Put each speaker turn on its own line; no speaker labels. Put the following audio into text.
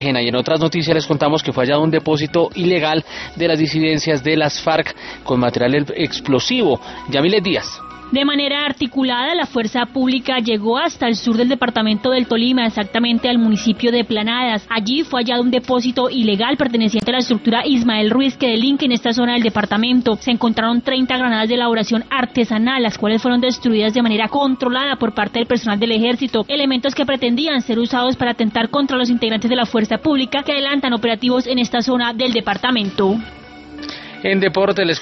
Y en otras noticias les contamos que fue hallado un depósito ilegal de las disidencias de las FARC con material explosivo. Yamilet Díaz.
De manera articulada, la fuerza pública llegó hasta el sur del departamento del Tolima, exactamente al municipio de Planadas. Allí fue hallado un depósito ilegal perteneciente a la estructura Ismael Ruiz, que delinque en esta zona del departamento. Se encontraron 30 granadas de elaboración artesanal, las cuales fueron destruidas de manera controlada por parte del personal del ejército. Elementos que pretendían ser usados para atentar contra los integrantes de la fuerza pública que adelantan operativos en esta zona del departamento.
En deporte les